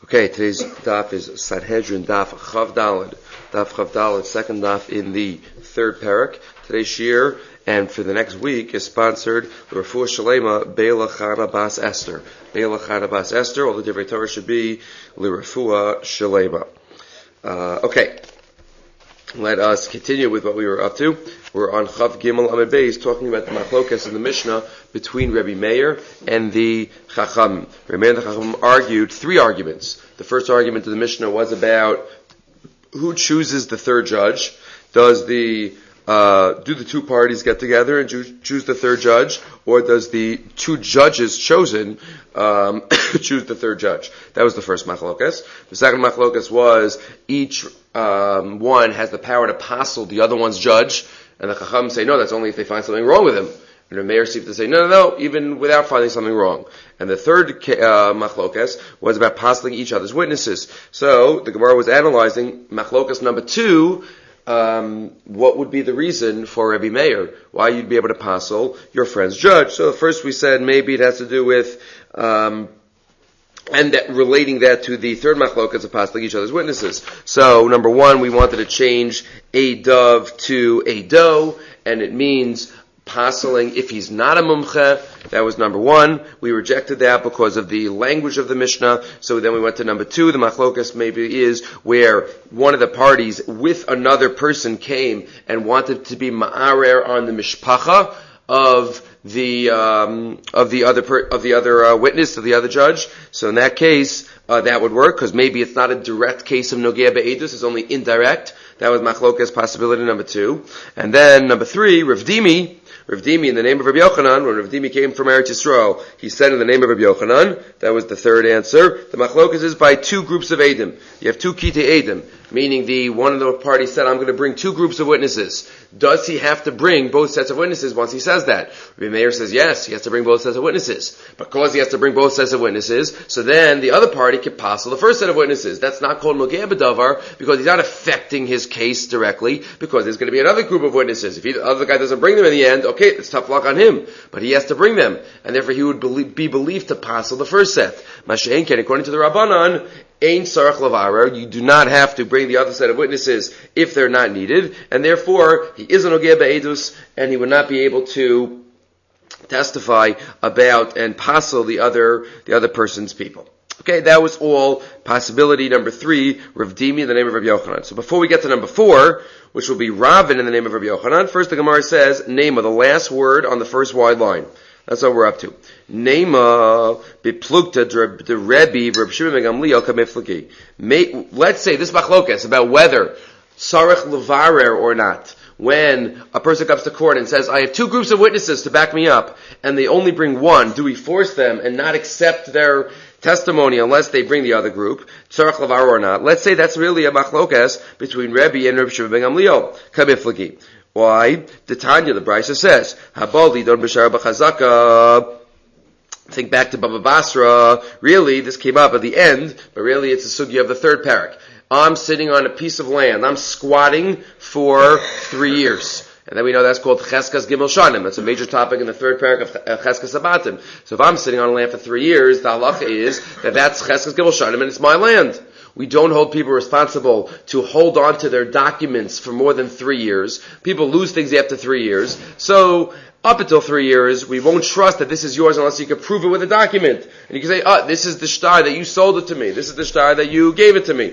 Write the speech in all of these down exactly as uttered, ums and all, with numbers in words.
Okay, today's daf is Sanhedrin daf Chav Daled, daf Chav Daled, second daf in the third parak. Today's shir, and for the next week, is sponsored Refuah Shalema Beila Chana Bas Esther. Beila Chana Bas Esther, all the different Torah should be Refuah Shalema. Uh, okay. Let us continue with what we were up to. We're on Chav Gimel Amud Beis, talking about the machlokas in the Mishnah between Rebbe Meir and the Chacham. Rebbe Meir and the Chacham argued three arguments. The first argument of the Mishnah was about who chooses the third judge. Does the uh, do the two parties get together and choose, choose the third judge, or does the two judges chosen um, choose the third judge? That was the first machlokas. The second machlokas was each um, one has the power to passel the other one's judge, and the Chacham say no, that's only if they find something wrong with him. And the Meir seems to say no, no, no, even without finding something wrong. And the third uh, machlokas was about passing each other's witnesses. So the Gemara was analyzing machlokas number two. Um, what would be the reason for Rebbe Meir? Why you'd be able to passel your friend's judge? So first we said maybe it has to do with, um, and that, relating that to the third machlokas of passing each other's witnesses. So number one, we wanted to change a dove to a doe, and it means passing if he's not a mumche. That was number one. We rejected that because of the language of the Mishnah. So then we went to number two. The machlokas maybe is where one of the parties with another person came and wanted to be ma'arer on the mishpacha of the um, of the other per, of the other uh, witness, of the other judge. So in that case, uh, that would work because maybe it's not a direct case of nogea be'edus; it's only indirect. That was machlokas possibility number two. And then number three, Rav Dimi. Rav Dimi, in the name of Rabbi Yochanan, when Rav Dimi came from Eretz Yisrael, he said in the name of Rabbi Yochanan. That was the third answer. The machlokas is by two groups of Eidim. You have two kitei Eidim, meaning the one of the parties said, I'm going to bring two groups of witnesses. Does he have to bring both sets of witnesses once he says that? Rabbi Meir says yes, he has to bring both sets of witnesses. Because he has to bring both sets of witnesses, so then the other party can passel the first set of witnesses. That's not called Nogea B'davar, because he's not affecting his case directly, because there's going to be another group of witnesses. If he, the other guy doesn't bring them in the end, okay, it's tough luck on him, but he has to bring them, and therefore he would believe, be believed to passel the first set. Mashein Ken, according to the Rabbanan, Ein sarach lavarer, you do not have to bring the other set of witnesses if they're not needed, and therefore he is an ogeh be'edus, and he would not be able to testify about and passel the other the other person's people. Okay, that was all possibility number three, Rav Dimi in the name of Rabbi Yochanan. So before we get to number four, which will be Ravin in the name of Rabbi Yochanan, first the Gemara says Nema, the last word on the first wide line. That's what we're up to. Nema beplukta the Rebbe Reb Shimon ben Gamliel kamiflagi. Let's say this machlokas about whether sarich levarer or not. When a person comes to court and says, I have two groups of witnesses to back me up, and they only bring one, do we force them and not accept their testimony unless they bring the other group, sarich levarer or not? Let's say that's really a machlokas between Rebbe and Reb Shimon ben Gamliel kamiflagi. Why? The Tanya, the Brisa says, Habali don b'shar b'chazaka. Think back to Baba Basra. Really, this came up at the end, but really it's a sugya of the third parak. I'm sitting on a piece of land. I'm squatting for three years. And then we know that's called Cheskas Gimel Shanim. That's a major topic in the third parak of Cheskas Abatim. So if I'm sitting on a land for three years, the halacha is that that's Cheskas Gimel Shanim and it's my land. We don't hold people responsible to hold on to their documents for more than three years. People lose things after three years. So, up until three years, we won't trust that this is yours unless you can prove it with a document. And you can say, oh, this is the shtar that you sold it to me. This is the shtar that you gave it to me.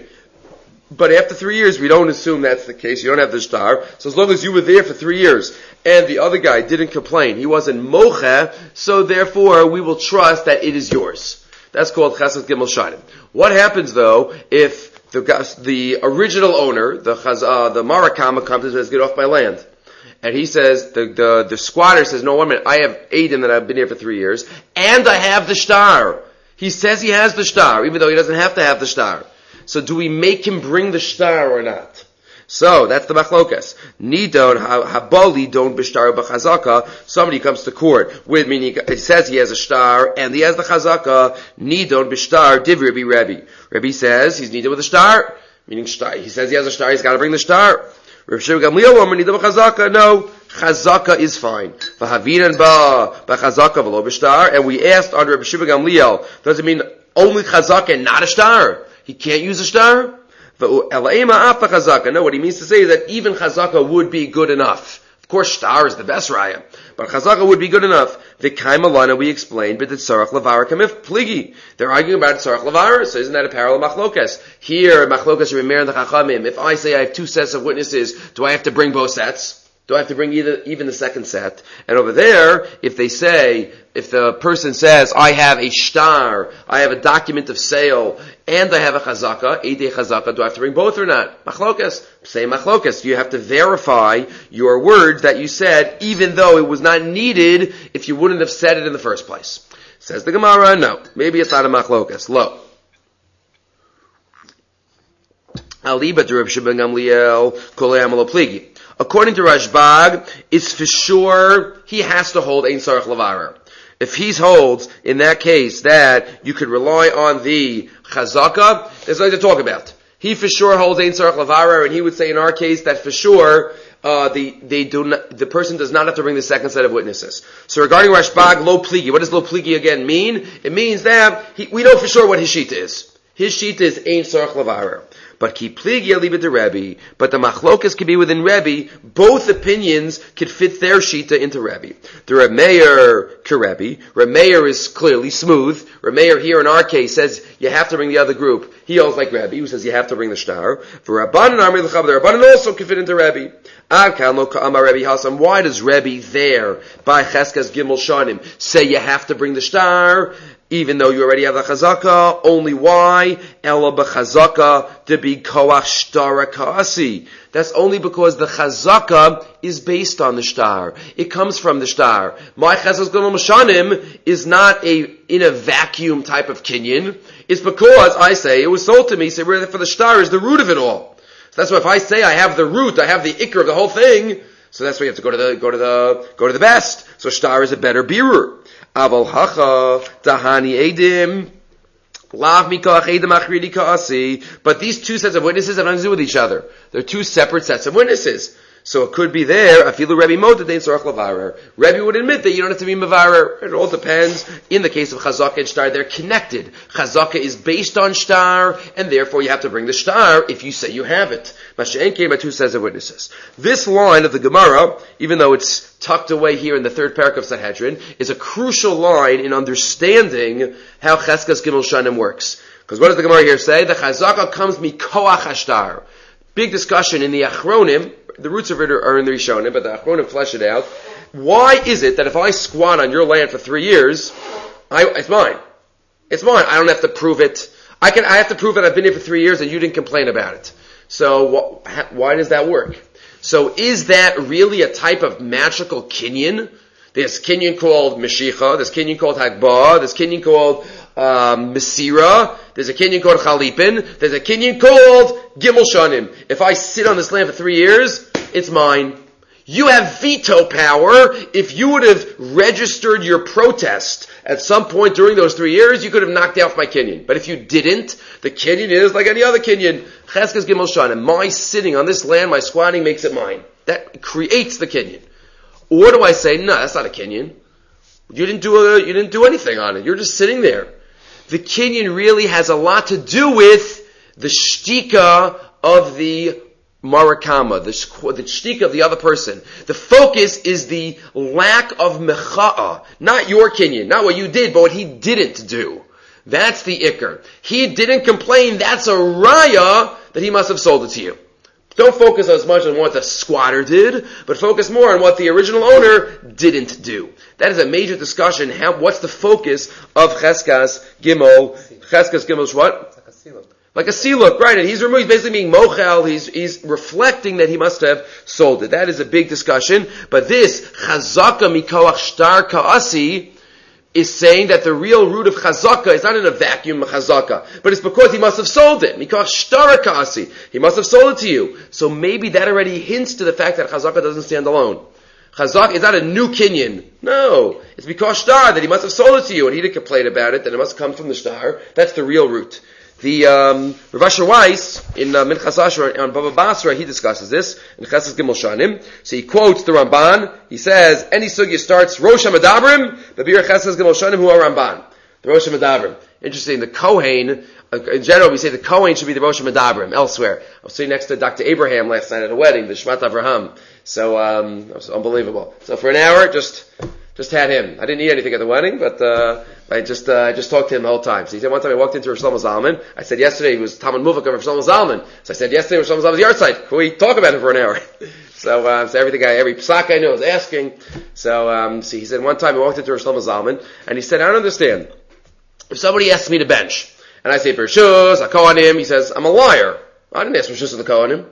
But after three years, we don't assume that's the case. You don't have the shtar. So as long as you were there for three years, and the other guy didn't complain, he wasn't mocheh, so therefore we will trust that it is yours. That's called Chesed Gimel Shanim. What happens though if the the original owner, the Chazah, the Marakama comes and says, "Get off my land," and he says, the the, the squatter says, "No, one minute, I have Eidim that I've been here for three years, and I have the shtar." He says he has the shtar, even though he doesn't have to have the shtar. So, do we make him bring the shtar or not? So, that's the machlokas. Nidon, habali, don't b'shtar b'chazaka. Somebody comes to court with, meaning, it says he has a shtar, and he has the chazaka. Nidon b'shtar, div Rabbi Rabbi. Rabbi says he's needed with a shtar, meaning shtar. He says he has a shtar, he's got to bring the shtar. Rabbi Shimon Gamliel, woman, nidon b'chazaka. No, chazaka is fine. V'havinan ba, b'chazaka v'lo b'shtar. And we asked on Rabbi Shimon Gamliel, does it mean only chazaka and not a shtar? He can't use a shtar? No, what he means to say is that even chazaka would be good enough. Of course, shtar is the best raya, but chazaka would be good enough. The kaimalana we explained, but the tzarach levar kamif pligi. They're arguing about tzarach levar, so isn't that a parallel machlokas? Here, machlokas remeir and the chachamim. If I say I have two sets of witnesses, do I have to bring both sets? Do I have to bring either, even the second set? And over there, if they say, if the person says, I have a shtar, I have a document of sale, and I have a chazaka, eidei chazaka, do I have to bring both or not? Machlokas. Say machlokas. You have to verify your words that you said, even though it was not needed if you wouldn't have said it in the first place. Says the Gemara, no. Maybe it's not a machlokas. Lo. Aliba derib sheben gamliel, kolei amalo pligi. According to Rashbag, it's for sure he has to hold Ein Sarach Levarer. If he holds, in that case, that you could rely on the Chazaka, there's nothing to talk about. He for sure holds Ein Sarach Levarer, and he would say in our case that for sure uh, the they do not, the person does not have to bring the second set of witnesses. So regarding Rashbag, Lo Pligi, what does Lo Pligi again mean? It means that he, we know for sure what his sheet is. His sheet is Ein Sarach Levarer. But ki pligi aliba de Rebbe, but the machlokas could be within Rebbe. Both opinions could fit their shita into Rebbe. The Reb Meir Kerebbe. Reb Meir is clearly smooth. Reb Meir here in our case says you have to bring the other group. He holds like Rebbe, who says you have to bring the shtar. For Rabbanan Amri l'chav, the Rabbanan also could fit into Rebbe. Akan lo ka'amar Rebbe Hasan. Why does Rebbe there by Cheskas Gimel Shanim say you have to bring the shtar? Even though you already have the chazaka, only why? Ela b'chazaka to be koach shtara ka'asi. That's only because the chazaka is based on the shtar. It comes from the shtar. My cheskas gimel mashanim is not a in a vacuum type of kinyan. It's because I say it was sold to me. So really for the shtar is the root of it all. So that's why if I say I have the root, I have the ikr of the whole thing. So that's why you have to go to the go to the go to the best. So shtar is a better birur. Aval hacha tahani edim lav mikach edim achridi kaasi. But these two sets of witnesses have nothing to do with each other. They're two separate sets of witnesses. So it could be there. Afilu Rebbe Mota dein sorach lavarer. Rebbe would admit that you don't have to be mavarer. It all depends. In the case of chazaka and shtar, they're connected. Chazaka is based on shtar, and therefore you have to bring the shtar if you say you have it. Masha'en came by two sets of witnesses. This line of the Gemara, even though it's tucked away here in the third parak of Sanhedrin, is a crucial line in understanding how Cheskas Gimel Shanim works. Because what does the Gemara here say? The chazaka comes mikoach hashtar. Big discussion in the Achronim. The roots of it are in the Rishonim, but the Achronim flesh it out. Why is it that if I squat on your land for three years, I, it's mine? It's mine. I don't have to prove it. I can. I have to prove that I've been here for three years and you didn't complain about it. So wh- why does that work? So is that really a type of magical kinyan? There's kinyan called Meshicha, there's kinyan called Hagbah, there's kinyan called um, Mesira, there's a kinyan called Chalipin, there's a kinyan called Gimel Shanim. If I sit on this land for three years, it's mine. You have veto power. If you would have registered your protest at some point during those three years, you could have knocked out my kinyan. But if you didn't, the kinyan is like any other kinyan. Cheskas Gimel Shanim. My sitting on this land, my squatting makes it mine. That creates the kinyan. Or do I say, no, that's not a kinyan. You didn't do a, you didn't do anything on it. You're just sitting there. The kinyan really has a lot to do with the shtika of the marakama, the, the shtika of the other person. The focus is the lack of mecha'ah. Not your kinyan, not what you did, but what he didn't do. That's the ikr. He didn't complain, that's a raya that he must have sold it to you. Don't focus as much on what the squatter did, but focus more on what the original owner didn't do. That is a major discussion. How, what's the focus of Cheskas Gimel? Cheskas Gimel's what? Like a siluk. Like a siluk, right? And he's removed, he's basically being mochel, he's, he's reflecting that he must have sold it. That is a big discussion. But this, Chazaka mikoach shtar ka'asi, is saying that the real root of chazaka is not in a vacuum of chazaka, but it's because he must have sold it. Mikoach shtar ka'asi. He must have sold it to you. So maybe that already hints to the fact that chazaka doesn't stand alone. Chazaka is not a new kinyan. No. It's because shtar that he must have sold it to you, and he didn't complain about it, then it must come from the shtar. That's the real root. The um, Rav Asher Weiss in uh, Minchas Asher on Baba Basra, he discusses this in Cheskas Gimel Shanim. So he quotes the Ramban. He says any sugya starts Rosh Hamadabrim, Babir Cheskas Gimel Shanim Hu Ramban. The Rosh Hamadabrim. Interesting, the Kohen, uh, in general we say the Kohen should be the Rosh Medabrim, elsewhere. I was sitting next to Doctor Abraham last night at a wedding, the Shmat Avraham. So, um, it was unbelievable. So for an hour, just, just had him. I didn't eat anything at the wedding, but, uh, I just, uh, I just talked to him the whole time. So he said one time I walked into Rosh Shlomo Zalman. I said yesterday he was Talmud Muvak of Rosh Shlomo Zalman. So I said yesterday Rosh Shlomo Zalman's yard site. Can we talk about it for an hour? So, um, so everything I, every psak I knew was asking. So, um, so he said one time I walked into Rosh Shlomo Zalman, and he said, I don't understand. If somebody asks me to bench, and I say Bershus, I call on him, he says, I'm a liar. I didn't ask Bershus of the Kohanim.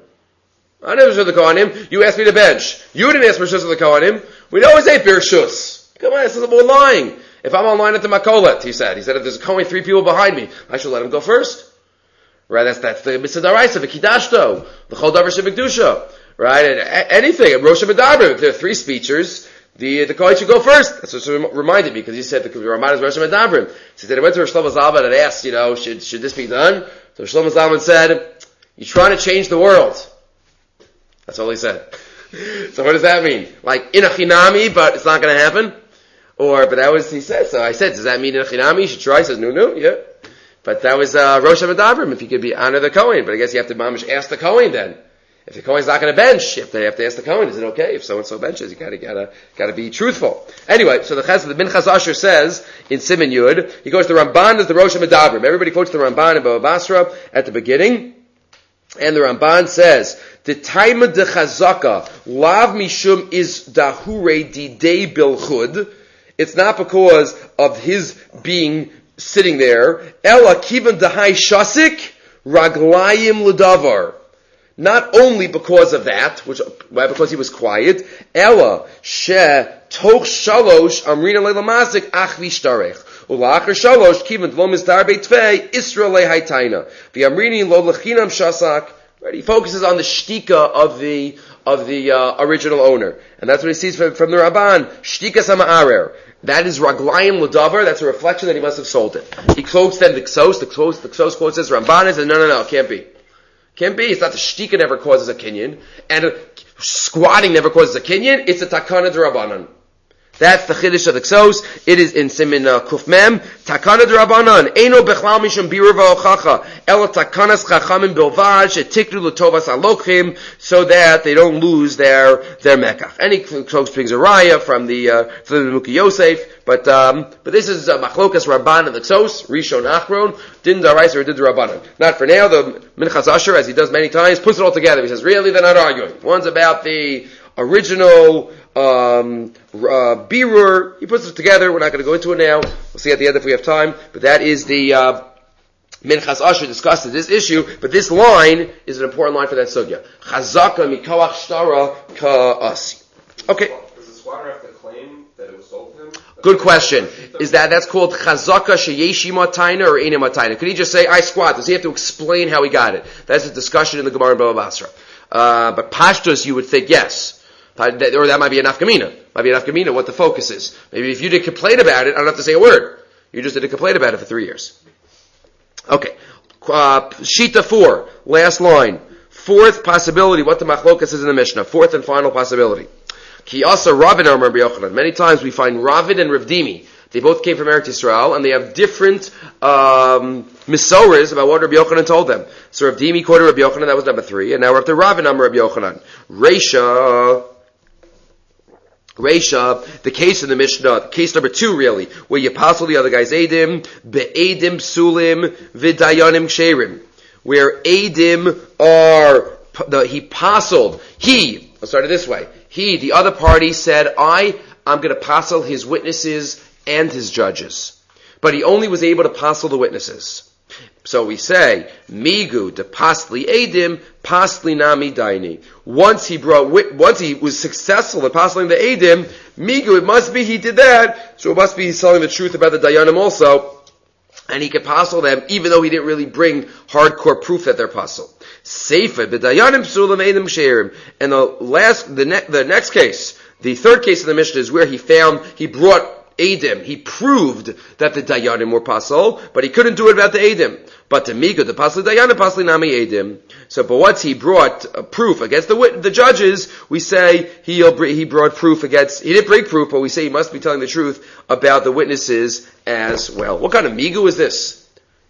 I never said the Kohanim. You asked me to bench. You didn't ask Bershus of the Kohanim. We'd always say Bershus. Come on, this is more lying. If I'm online at the Makolet, he said, he said, if there's a Kohen, three people behind me, I should let him go first. Right, that's, that's the Mitzvah Daraisa, the Kidashto, the Chol Davar Shebekdusha. Right, and a- anything, Rosh Medabrim, if there are three speechers, the, the Kohen should go first. That's what it reminded me, because he said the Ramad is Rosh Medabrim. So he said, I went to Rosh Shlomo Zalman and asked, you know, should, should this be done? So Rosh Shlomo Zalman said, you're trying to change the world. That's all he said. So what does that mean? Like, in a chinami, but it's not gonna happen? Or, but that was, he said, so I said, does that mean in a chinami? You should try. He says, no, no, yeah. But that was, uh, Rosh Medabrim, if you could be honor the Kohen. But I guess you have to mamish ask the Kohen then. If the Kohen's not gonna bench, if they have to ask the Kohen, is it okay? If so-and-so benches, you gotta, gotta, gotta be truthful. Anyway, so the Chaz, the Minchas Asher says, in Siman Yud, he goes to Ramban as the Rosh Medabrim. Everybody quotes the Ramban in Bava Basra at the beginning. And the Ramban says, the Taima de Chazaka, Lav Mishum is Dahure Didei Bilchud. It's not because of his being sitting there. Ella Kivan Dahai Shasik, Raglayim Ludavar. Not only because of that, which, right, because he was quiet. Ella She Toch Shalosh Amrina Leilamasik Ach Vishtarech. Ulachar Shalosh Kivan Lo Mizdar Beitvei Isra Lehaytaina. V'Amrini Lo Lechinam Shasak. Right, he focuses on the shtika of the of the uh, original owner, and that's what he sees from, from the Ramban. Shtika sama'arer. That is raglayim l'davar. That's a reflection that he must have sold it. He quotes then the Ksos. The Ksos, the Ksos quotes says Ramban is, and no, no, no, it can't be. Can't be. It's not the shtika never causes a kinyan, and a squatting never causes a kinyan. It's a takana d'Rabbanan. That's the chiddush of the Ksos. It is in Simin uh, Kuf Mem. Takana d'Rabbanan. Eino bechlal mishum birur v'ochacha. Ela takanas chachamim bilvad shetikru l'tovas alochim, so that they don't lose their their mekach. Any Ksos brings a raya from the uh, from the Muki Yosef, but um, but this is uh, machlokas Rabban and the Ksos, Rishon Achron, din daraisa or din Rabbanan. Not for now. The Minchas Asher, as he does many times, puts it all together. He says, really, they're not arguing. One's about the original um uh birur. He puts it together. We're not going to go into it now. We'll see at the end if we have time. But that is the uh Minchas Asher discusses this issue. But this line is an important line for that sugya. Chazaka mikoach shtara ka'asi. Okay. Does the squatter have to claim that it was sold to him? Good question. Is that that's called chazaka sheyeshi matayna or ena matayna? Could he just say I squat? Does he have to explain how he got it? That's a discussion in the Gemara in Bava Basra. Uh, but pashtus, you would think yes. Or that might be an nafkamina. Might be an nafkamina what the focus is. Maybe if you did complain about it, I don't have to say a word. You just did a complaint about it for three years. Okay. Uh, Shita four. Last line. Fourth possibility, what the machlokas is in the Mishnah. Fourth and final possibility. Ki asa Ravid Amar Rabbi Yochanan. Many times we find Ravid and Rav Dimi. They both came from Eretz Yisrael, and they have different um, misoras about what Rabbi Yochanan told them. So Rav Dimi quoted Rabbi Yochanan, that was number three, and now we're up to Ravid Amar Rabbi Yochanan. Reisha... Reisha, the case in the Mishnah, case number two really, where you passel the other guys Eidim, Be'edim Psulim, V'dayanim Ksherim. Where Eidim are, the, he passeled, he, I'll start it this way, he, the other party said, I, I'm gonna passel his witnesses and his judges. But he only was able to passel the witnesses. So we say, Migu de pasli edim, pasli nami daini. Once he brought, once he was successful in passing the edim, Migu, it must be he did that, so it must be he's telling the truth about the dayanim also, and he could passel them, even though he didn't really bring hardcore proof that they're passel. Seifa, the dayanim psulim edim sherim. And the last, the, ne- the next case, the third case of the Mishnah is where he found, he brought Eidim. He proved that the Dayanim were Pasal, but he couldn't do it about the Eidim. But to Mika, the Pasal Dayanim, Pasal Nami Eidim. So, but once he brought a proof against the the judges, we say he he brought proof against, he didn't bring proof, but we say he must be telling the truth about the witnesses as well. What kind of Migu is this?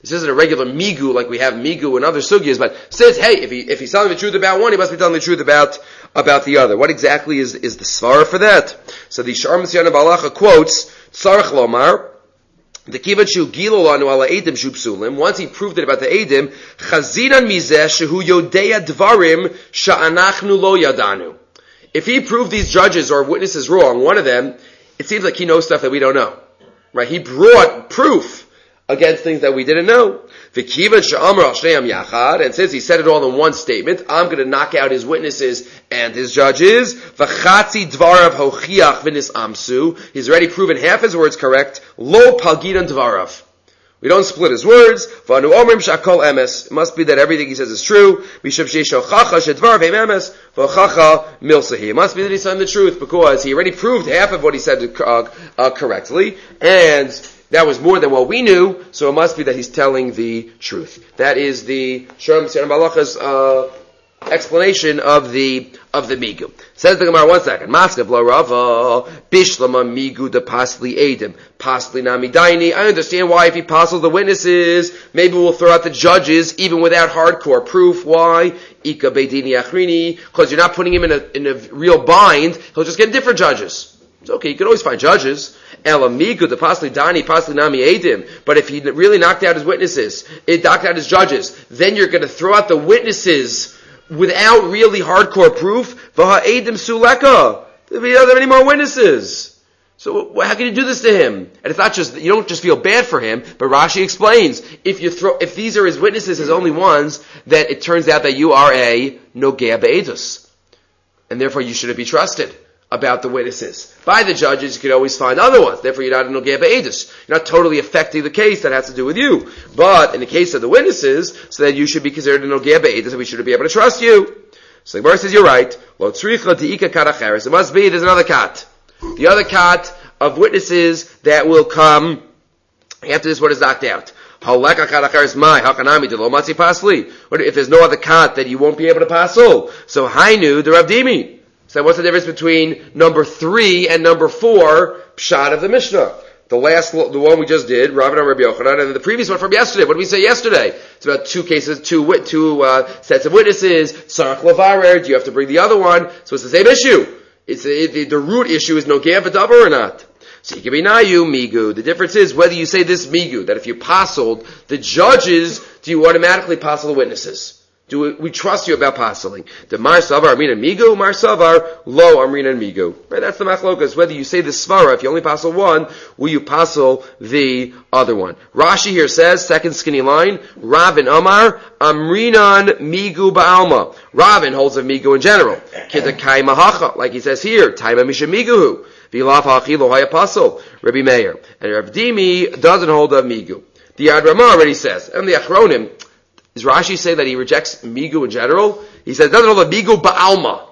This isn't a regular migu like we have migu and other sugyas, but says, hey, if he if he's telling the truth about one, he must be telling the truth about about the other. What exactly is is the svara for that? So the Shar Messiana Balacha quotes Tzarech Lomar. The kivachu gilolanu ala edim shupsulim. Once he proved it about the edim, chazinan mizeh shehu yodeya dvarim sha'anachnu lo yadanu. If he proved these judges or witnesses wrong, one of them, it seems like he knows stuff that we don't know. Right? He brought proof against things that we didn't know. V'kivan she'amar al shneim yachad, and since he said it all in one statement, I'm going to knock out his witnesses and his judges. V'chatzi dvarav hochiach v'nis amsu. He's already proven half his words correct. Lo palgidan dvarav. We don't split his words. V'anu omrim shakol emes. It must be that everything he says is true. Mishav sheisho chacha shedvar ve'em emes v'chacha milsahi. It must be that he's telling the truth because he already proved half of what he said uh, uh, correctly, and that was more than what we knew, so it must be that he's telling the truth. That is the Shalom Siyam Balacha's uh, explanation of the of the migu. Says the Gemara, one second. Maskav la Rava bishlama migu de pasli edim pasli namidaini. I understand why if he passes the witnesses, maybe we'll throw out the judges even without hardcore proof. Why? Ika beidini achrini, because you're not putting him in a in a real bind. He'll just get different judges. It's okay, you can always find judges. Elamigu, the pasli dani, pasli nami edim. But if he really knocked out his witnesses, it knocked out his judges, then you're going to throw out the witnesses without really hardcore proof. Vaha edim suleka. He doesn't have any more witnesses. So how can you do this to him? And it's not just, you don't just feel bad for him, but Rashi explains, if you throw, if these are his witnesses, his only ones, then it turns out that you are a nogea be'edus. And therefore you shouldn't be trusted about the witnesses. By the judges, you could always find other ones. Therefore, you're not in Nogea Be'edus. You're not totally affecting the case that has to do with you. But in the case of the witnesses, so then you should be considered a Nogea Be'edus, and we should be able to trust you. So the Gemara says, you're right. Lo tzricha ti'ika karacheres. It must be, there's another kat. The other kat of witnesses that will come after this one is knocked out. Haleka karacheres mai, hakanami de lo matzi pasli. If there's no other kat, then you won't be able to passol. So hainu de Ravdimi. So what's the difference between number three and number four pshat of the Mishnah? The last, the one we just did, Rav and Rabbi Yochanan, and the previous one from yesterday. What did we say yesterday? It's about two cases, two wit, two uh, sets of witnesses. Sarach lavarer. Do you have to bring the other one? So it's the same issue. It's a, the, the root issue is no gam v'daber or not. So you can be nayu migu. The difference is whether you say this migu, that if you passled the judges, do you automatically passel the witnesses? Do we, we trust you about passeling? The Mar Savar Amrin and Migu, Mar Savar Lo Amrin and Migu. Right? That's the machlokas. Whether you say the Svara, if you only passel one, will you passel the other one? Rashi here says, second skinny line, Ravin Amar Amrinan Migu Ba'alma. Ravin holds of Migu in general. Kidakai Mahacha, like he says here, Taima Misha Miguhu. Vilaf Hachi Lo Haya Pasel. Rabbi Meir. And Rav Dimi doesn't hold of Migu. The Yad Ramah already says, and the Achronim, does Rashi say that he rejects migu in general? He says, it doesn't hold the migu ba'alma.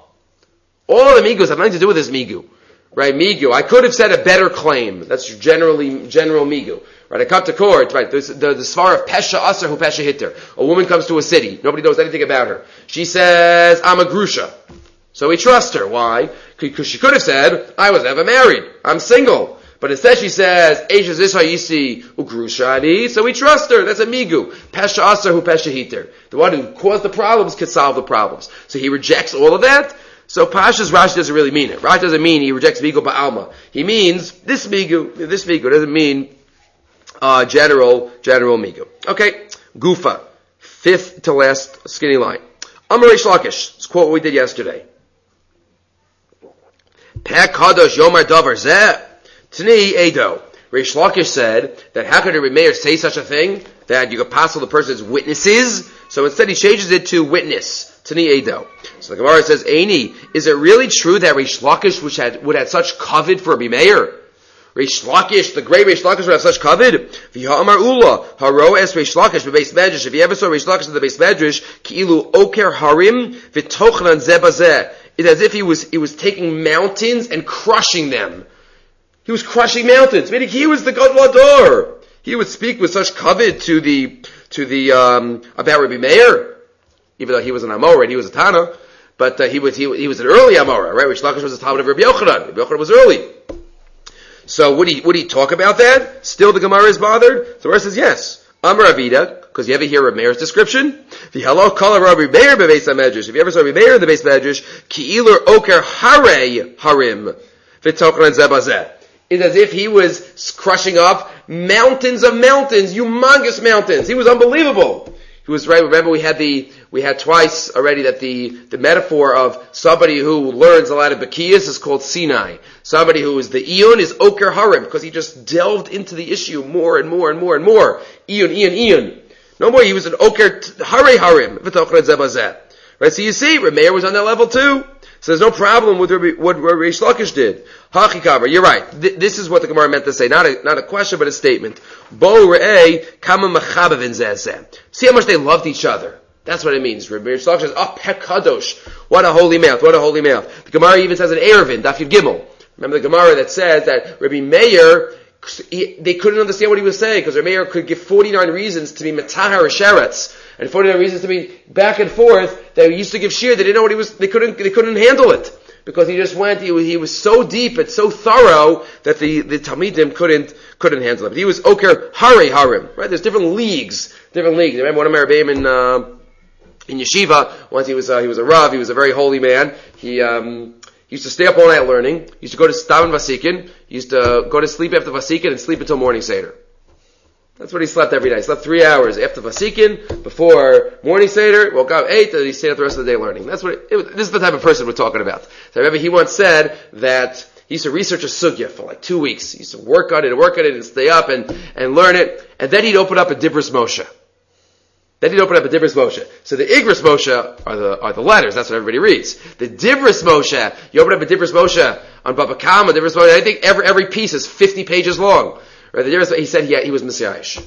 All of the migus have nothing to do with this migu. Right, migu. I could have said a better claim. That's generally, general migu. Right, I come to court, right, there's the, the svar of pesha aser who pesha hitter. A woman comes to a city. Nobody knows anything about her. She says, I'm a grusha. So we trust her. Why? Because she could have said, I was never married. I'm single. But instead she says, Eisha zisha yisi ugrushani, so we trust her. That's a migu. Pesha aser hu pesha hiter. The one who caused the problems could solve the problems. So he rejects all of that. So Pashas Rashi doesn't really mean it. Rashi doesn't mean he rejects migu ba'alma. He means this migu. This migu doesn't mean uh, general, general migu. Okay, Gufa. Fifth to last skinny line. Amar Reish Lakish. Let's quote what we did yesterday. Peh kadosh yomar davar zeh. Tani Edo. Reish Lakish said that how could a Meir say such a thing? That you could passel the person's witnesses? So instead he changes it to witness. Tani Edo. So the Gemara says, Eini, is it really true that Reish Lakish which had, would have such covet for a Meir? Reish Lakish, the great Reish Lakish would have such covet? V'ha'amar ula, haro es Reish Lakish b'beis medrash. If you ever saw Reish Lakish in the beis medrash, ki'ilu oker harim v'tochnan zeh bazeh. It's as if he was, he was taking mountains and crushing them. He was crushing mountains, meaning he was the Gadlador. He would speak with such covet to the, to the, um, about Rabbi Meir, even though he was an Amora and he was a Tana, but uh, he was, he, he was an early Amora, right? Reish Lakish was the Talmud of Rabbi Yochanan. Rabbi Yochanan was early. So would he, would he talk about that? Still the Gemara is bothered? So the Gemara says yes. Amar Avida, because you ever hear Reb Meir's description? V'halo kol Rabbi Meir bebeis hamedrash. If you ever saw Rabbi Meir in the base medrash, ki'iler oker harei harim v'tokran zebazeh. It's as if he was crushing up mountains of mountains, humongous mountains. He was unbelievable. He was right. Remember, we had the we had twice already that the the metaphor of somebody who learns a lot of Bekiyas is called Sinai. Somebody who is the Iyun is Oker Harim, because he just delved into the issue more and more and more and more. Iyun, Iyun, Iyun. No more. He was an Oker Hare Harim. Right. So you see, Reb Meir was on that level too. So there's no problem with what Reish Lakish did. Hachikavar, you're right. Th- this is what the Gemara meant to say. Not a, not a question, but a statement. Bo re'eh kama machabavin zeh. See how much they loved each other. That's what it means. Reish Lakish says, oh, Pekadosh. What a holy mouth. What a holy mouth. The Gemara even says an Erevin, Daf Yud Gimel. Remember the Gemara that says that Rabbi Meir, he, they couldn't understand what he was saying, because Rabbi Meir could give forty-nine reasons to be Matahar Sheretz, and forty-nine reasons to be back and forth. They used to give shir. They didn't know what he was. They couldn't. They couldn't handle it because he just went. He, he was so deep and so thorough that the the Talmidim couldn't couldn't handle it. But he was Oker Hare Harim. Right? There's different leagues. Different leagues. I remember one of my Rebbeim in uh, in yeshiva. Once he was uh, he was a rav. He was a very holy man. He. Um, He used to stay up all night learning. He used to go to Stavan Vasikin. He used to go to sleep after Vasikin and sleep until morning Seder. That's what he slept every night. He slept three hours after Vasikin, before morning Seder, woke up eight, and he stayed up the rest of the day learning. That's what it, it, this is the type of person we're talking about. So I remember he once said that he used to research a sugya for like two weeks. He used to work on it and work on it and stay up and, and learn it. And then he'd open up a Dibros Moshe. Then he'd open up a Dibros Moshe. So the Igros Moshe are the are the letters. That's what everybody reads. The Dibros Moshe, you open up a Dibros Moshe on Baba Kama, Dibros Moshe. I think every every piece is fifty pages long. Right? The Dibros, he said he he was Messiahish.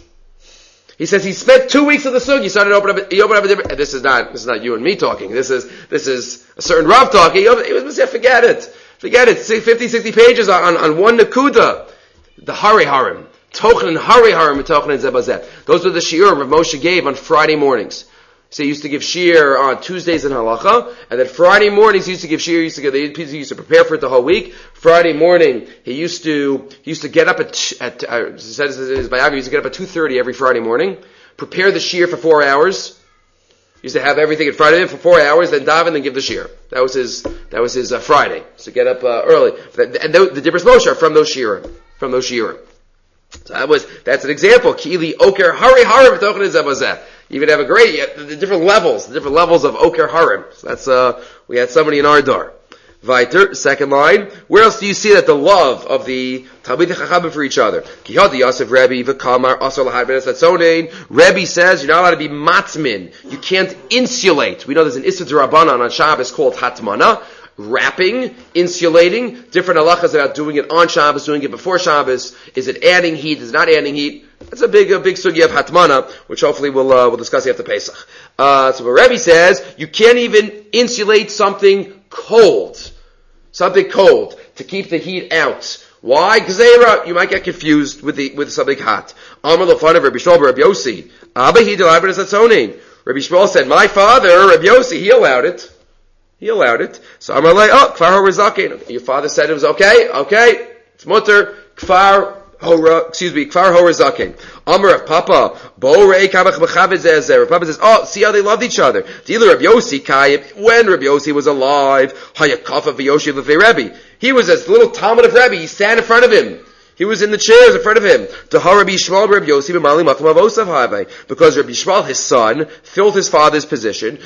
He says he spent two weeks of the sugya. He started to open up. He opened up a Dibros. And this is not this is not you and me talking. This is this is a certain Rav talking. He, opened, he was Messiah. Forget it. Forget it. fifty, sixty pages on on one nakuda. The Hari Harim. Tochen and Hari Harim and Tochen and Zebazet. Those were the shiurim Rav Moshe gave on Friday mornings. So he used to give shiur on Tuesdays in halacha, and then Friday mornings he used to give shiur. He used to give, he used to prepare for it the whole week. Friday morning he used to he used to get up at at uh, says in his biography he used to get up at two thirty every Friday morning, prepare the shiur for four hours. He used to have everything at Friday for four hours, then daven, then give the shiur. That was his that was his uh, Friday. So get up uh, early, and the, the Dibros Moshe are from those shiurim, from those shiurim. So that was, that's an example. Kili Oker Hari Harim Tochen Zebazeh. You even have a great, the different levels, the different levels of Oker Harim. So that's, uh, we had somebody in our door. Weiter, second line. Where else do you see that the love of the Talmidei Chachamim for each other? Kihadi Yosef Rebbe V'Kamar Asar Lahad Ben Esatzonein. Rebbe says you're not allowed to be matmin. You can't insulate. We know there's an Issa D'Rabbanan on Shabbos called Hatmana. Wrapping, insulating, different halachas about doing it on Shabbos, doing it before Shabbos. Is it adding heat? Is it not adding heat? That's a big, a big sugya of hatmana, which hopefully we'll uh, we'll discuss after Pesach. Uh, so what Rebbe says, you can't even insulate something cold, something cold to keep the heat out. Why? Gzeira, you might get confused with the with something hot. Amar l'fanav Rabbi Shmuel Rabbi Yossi. Abba he delay ben esatzonein. Rabbi Shmuel said, my father Rabbi Yossi, he allowed it. He allowed it. So Amar lei, oh, kfar hora zaken. Your father said it was okay, okay, it's mutter, kfar hora, excuse me, kfar hora zaken. Amar of Papa, bo rei kamach mechavet zeh zeh. Papa says, oh, see how they loved each other. Dealer Rabbi Yossi kayim, when Rabbi Yossi was alive, hayakafa v'yoshi l'fei Rebbe. He was this little Talmud of Rebbe. He sat in front of him. He was in the chairs in front of him. Rabbi Yishmael Rabbi Yossi b'mali makom avosav havei. Because Rabbi Yishmael, his son, filled his father's position.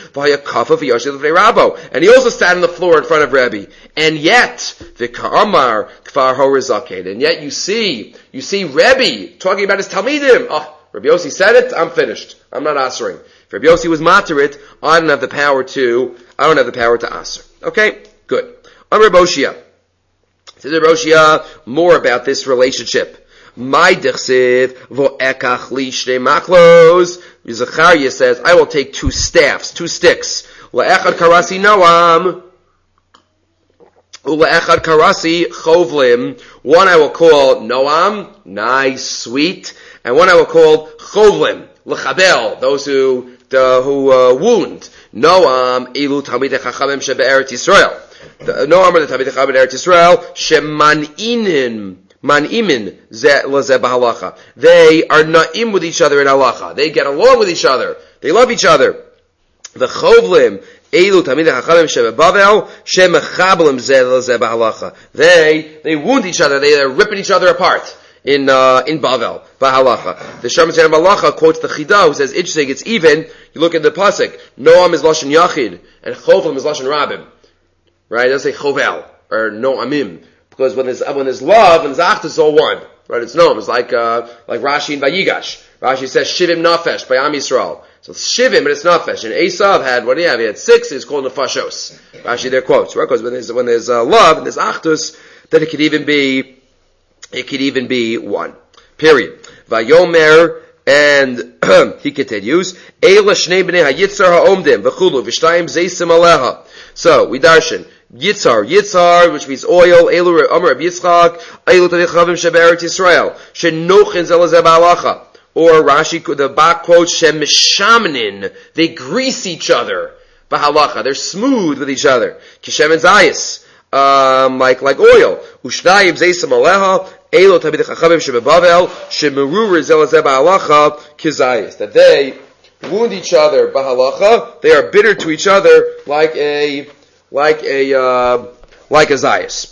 And he also sat on the floor in front of Rabbi. And yet, v'ka'amar kfar horizaken. And yet you see, you see Rabbi talking about his Talmidim. Oh, Rabbi Yossi said it, I'm finished. I'm not answering. If Rabbi Yossi was materit, I don't have the power to, I don't have the power to answer. Okay? Good. On Rabbi Oshia. Says Rabbi Oshia more about this relationship. My dechsiv vo'ekach li shnei maklos. Zechariah says, I will take two staffs, two sticks. La'echad karasi noam. Ula'echad karasi chovlim. One I will call noam, nice, sweet. And one I will call chovlim, lechabel, those who, uh, who, uh, wound. Noam, ilu talmidei chachamim shebe'eretz Yisrael. No armor the Talmidei Chachamim in Eretz Yisrael shemaninin Man'imin ze laze b'halacha. They are na'im with each other in halacha. They get along with each other. They love each other. The chovlim elu tamidei chachamim shebebavel shemechablim ze laze b'halacha. They they wound each other. They are ripping each other apart in uh, in Bavel b'halacha. The Sharm Tzedek Halacha quotes the Chida, who says interesting. It's even. You look at the pasuk. Noam is lashon yachid and chovlim is lashon rabim. Right? It doesn't say chovel or noamim. Because when there's, when there's love, and there's achtus, it's all one. Right? It's no. It's like, uh, like Rashi and Vayigash. Rashi says, Shivim Nafesh, by Am Yisrael. So it's Shivim, but it's Nafesh. And Esav had, what do you have? He had six, it's called Nefashos. Rashi there quotes, right? Because when there's, when there's, uh, love, and there's achtus, then it could even be, it could even be one. Period. Vayomer, and he continues, Eila Shnei B'nei HaYitzar HaOmdim, V'chulu, V'shtayim Zeisim Aleha. So, we darshan, Yitzhar, Yitzhar, which means oil, Elu Amar Reb Yitzchak, Elu Tadei Chavim Shebe'eretz Yisrael, Shenochin Zelazeh Ba'alacha. Or Rashi, the Bach quotes, Shem Mishamnin, they grease each other, Ba'alacha, they're smooth with each other. Kishem and Zayis, um, like, like oil. Ushnayim Zeisim Aleha, Elu Tadei Chavim Shebebavel, Shemerur Zelazeh Ba'alacha, Kizayis. That they wound each other, Ba'alacha, they are bitter to each other, like a, like a uh, like a zayis.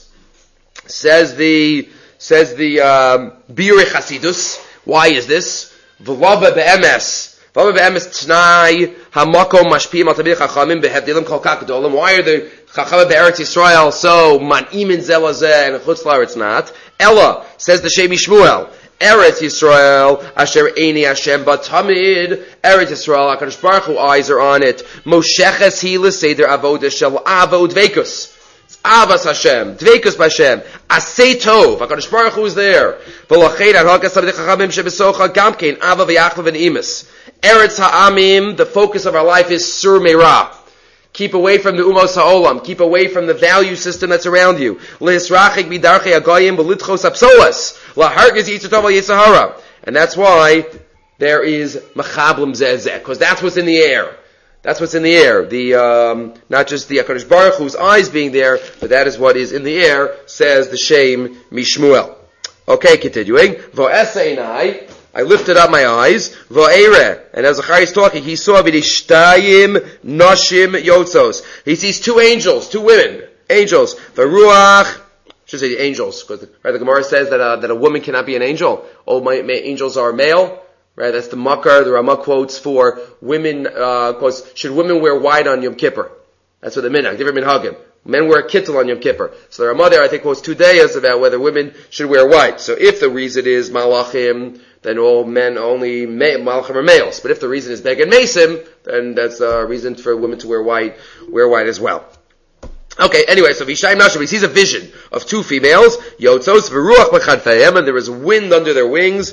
Says the says the um, Biurei Chasidus. Why is this? V'lava be'emes. V'lava be'emes t'nai hamakom mashpiyim al tamidei chachamim behevdilim kol כך gedolim. Why are the chachamim be'eretz Yisrael so man'imin zel hazeh and chutz la'aretz not? Ella, says the Shemi Shmuel, Eretz Yisrael, Asher Eini Hashem, but Tamid, Eretz Yisrael, HaKadosh Baruch Hu, eyes are on it. Mosheches hi l'seder avodah shel avo dveikus. It's Avas Hashem, dveikus b'Hashem. Asay tov, HaKadosh Baruch Hu is there. V'lochein anhakas tamidei chachamim shebesocha gamkein, ava v'yachlev v'ni'imis. Eretz ha'amim, the focus of our life is sur meirah. Keep away from the umos ha'olam. Keep away from the value system that's around you. Lehisrachik midarchei hagoyim v'litchos hapsolas. Lahargis yitzutov al-yitzahara. And that's why there is machablim zezeh. Because that's what's in the air. That's what's in the air. The, um, not just the HaKadosh Baruch Hu's eyes being there, but that is what is in the air, says the Shem Mishmuel. Okay, continuing. Vo'eseinai. I lifted up my eyes, va'ere, and as Zachariah is talking, he saw v'nishtayim nashim yotzos. He sees two angels, two women, angels. V'ruach, I should say the angels, because right, the Gemara says that uh, that a woman cannot be an angel. All my, my angels are male, right? That's the Makar. The Ramah quotes for women. Uh, quotes, should women wear white on Yom Kippur? That's what the minhag, different minhagim. Men wear kittel on Yom Kippur. So the Ramah there, I think, quotes two days about whether women should wear white. So if the reason is malachim, then all men only ma- malachim are males. But if the reason is beged mesim, then that's a reason for women to wear white, wear white as well. Okay, anyway, so Vishayim Nashim, he sees a vision of two females, Yotzos v'ruach b'chadfayim, and there is wind under their wings,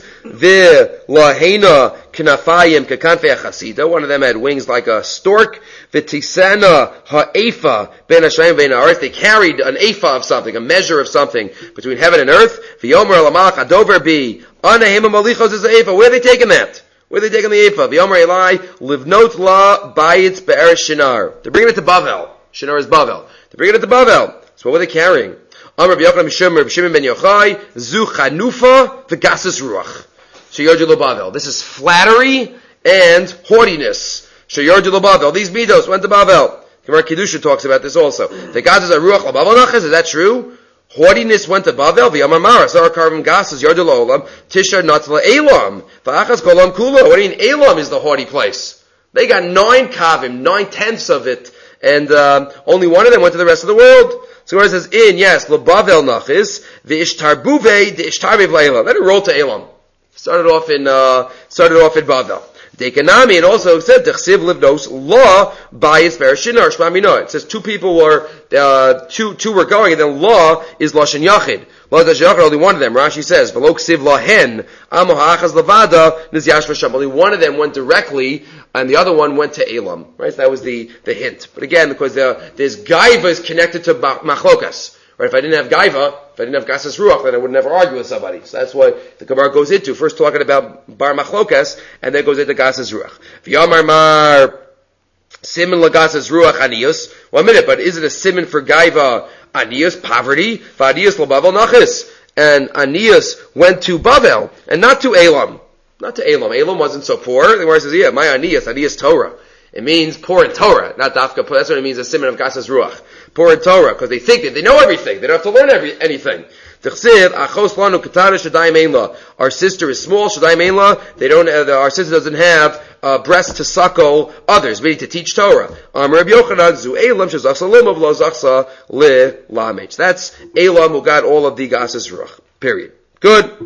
v'lahena knafayim kekanfei achasida, one of them had wings like a stork, v'tisena ha'efa ben Hashem ben ha'earth, they carried an ephah of something, a measure of something between heaven and earth, v'yomer alamalach adover bi, anahim malichos is the ephah, where are they taking that? Where are they taking the ephah? V'yomer Eli, livnot la bayitz be'er shinar, they're bringing it to Bavel, Shinar is Bavel. They bring it to Bavel. So what were they carrying? Amar B'Yochanan Mishum Shimon ben Yochai Zu Chanufa V'Gasas Ruach Sheyarju Lo Bavel. This is flattery and haughtiness. Sheyarju Lo Bavel. These midos went to Bavel. Gemara Kedusha talks about this also. V'Gasas Ruach Lo Bavel Nachas. Is that true? Haughtiness went to Bavel. V'Yamar Mara Zara Karvim Gasas Yarju Lo Olam Tisha Natla Elam V'Achas Kolam Kula. What do you mean Elam is the haughty place? They got nine kavim, nine tenths of it. And um, only one of them went to the rest of the world. So where it says in, yes, L'Bavel Nachis, V'Ishtarbuve, D'Ishtarbev L'Elam. Let it roll to Elam. Started off in, uh, started off in Bavel. Dekanami, and also said, D'Chsiv Livnos, Law, Bayis Bereshinar, Shmamino. It says two people were, uh, two, two were going, and then Law is Lashon Yachid. Law is Lashon Yachid, only one of them. Rashi says, V'lo Ksiv Lahen, Amo Ha'achaz Levada, Nizyash V'Sham. Only one of them went directly, and the other one went to Elam. Right? So that was the, the hint. But again, because there, there's Gaiva is connected to Machlokas. Right? If I didn't have Gaiva, if I didn't have Gasas Ruach, then I would never argue with somebody. So that's why the Gemara goes into, first talking about Bar Machlokas, and then goes into Gasas Ruach. V'yamar mar, Siman Lagasas Ruach Aniyus. One minute, but is it a Siman for Gaiva Aniyus, poverty? V'Aniyus L'Bavel Nachis. and Aeneas went to Bavel, and not to Elam. Not to Elam. Elam wasn't so poor. The Gemara says, yeah, my Aeneas, Aeneas Torah. It means poor in Torah, not Dafka. That's what it means, a simon of Gasas Ruach. Poor in Torah, because they think that they know everything. They don't have to learn every, anything. Our sister is small, they don't, uh, our sister doesn't have uh, breasts to suckle others, meaning to teach Torah. That's Elam who got all of the Gasas Ruach. Period. Good.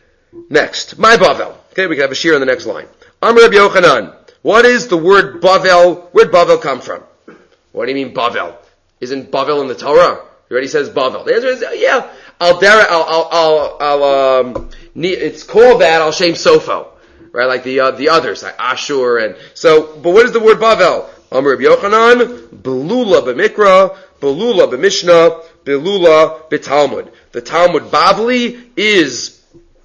Next. My Bavel. Okay, we can have a shir on the next line. Amr Rabbi Yochanan. What is the word Bavel? Where'd Bavel come from? What do you mean Bavel? Isn't Bavel in the Torah? He already says Bavel. The answer is, yeah. I'll dare, I'll, I'll, I'll, I'll um, it's called that, Al Shem Sofo. Right? Like the, uh, the others, like Ashur and, so, but what is the word Bavel? Amr Rabbi Yochanan, Belula b'Mikra, Belula b'Mishnah, Belula b'Talmud. The Talmud Bavli is,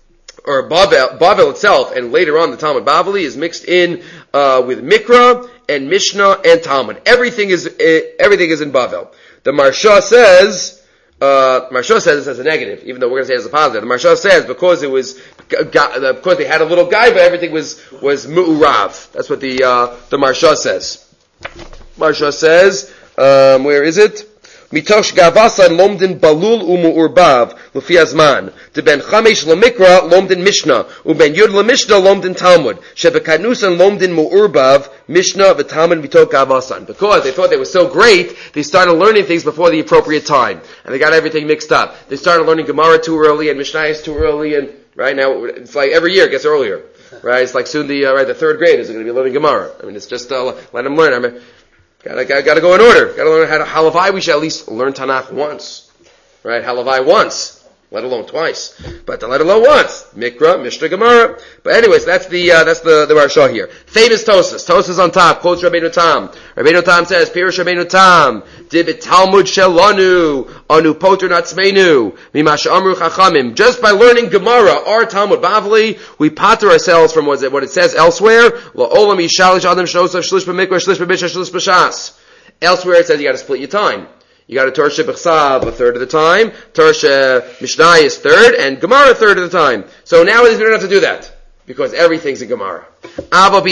or Bavel, Bavel itself, and later on the Talmud Bavli is mixed in, uh, with Mikra and Mishnah and Talmud. Everything is, uh, everything is in Bavel. The Marsha says, Uh, Marsha says this as a negative, even though we're going to say it as a positive. The Marsha says because it was, because they had a little guy, but everything was, was mu'urav. That's what the, uh, the Marsha says. Marsha says, um, where is it? Mitosh gavasan lomdin balul umu'urbav, lufi azman. De ben chamesh lemikra lomdin mishnah, u ben yud lemishnah lomdin talmud. Shebekanusan lomdin mu'urbav, mishnah v'talmud mitoch gavasan. Because they thought they were so great, they started learning things before the appropriate time. And they got everything mixed up. They started learning Gemara too early, and Mishnah is too early, and, right now, it's like every year it gets earlier. Right? It's like soon the, uh, right, the third graders are going to be learning Gemara. I mean, it's just, uh, let them learn. I mean, Gotta, gotta, gotta go in order. Gotta learn how to Halavai. We should at least learn Tanakh once. Right? Halavai once. Let alone twice. But let alone once. Mikra, Mishnah, Gemara. But anyways, that's the, uh, that's the, the Marsha here. Famous Tosas. Tosas on top. Quotes Rabbeinu Tam. Rabbeinu Tam says, Pirush Rabbeinu Tam. Dibit Talmud Shelanu. Anu Poter Natzmeinu. Mimasha Amru Chachamim. Just by learning Gemara, our Talmud Bavli, we pater ourselves from what it, what it says elsewhere. La'olam Yishalish Adam Shnosav Shlish B'Mikra Shlish B'Mishnah Shlish B'Shas. Elsewhere it says you gotta split your time. You got a Torah B'Chsav a third of the time, Torah Mishnah is third, and Gemara a third of the time. So nowadays we don't have to do that, because everything's in Gemara. But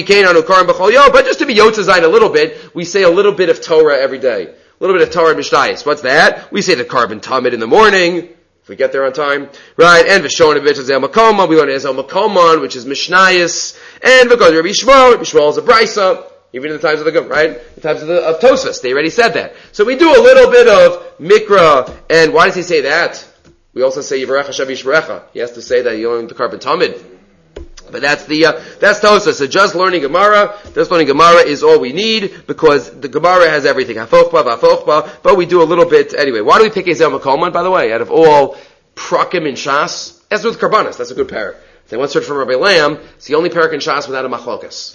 just to be Yotzazine a little bit, we say a little bit of Torah every day. A little bit of Torah Mishnah. What's that? We say the Carbon Tamid in the morning, if we get there on time. Right? And Vishon Avich Ezel Makoman, we learn Ezel Makoman, which is Mishnayis. And because Rabbi Shmuel, Rabbi Shmuel is a Brisa. Even in the times of the, right? The times of the, of Tosfos, they already said that. So we do a little bit of Mikra, and why does he say that? We also say Yivarecha Shavish Varecha. He has to say that you learn the Carbon Tamid. But that's the, uh, that's Tosfos. So just learning Gemara, just learning Gemara is all we need, because the Gemara has everything. Hafochba, Vafochba, but we do a little bit anyway. Why do we pick Ezel Makoman, by the way, out of all Prakim and Shas? That's with Karbanis, that's a good parak. They once heard from Rabbi Lamb, it's the only parak in Shas without a machlokas.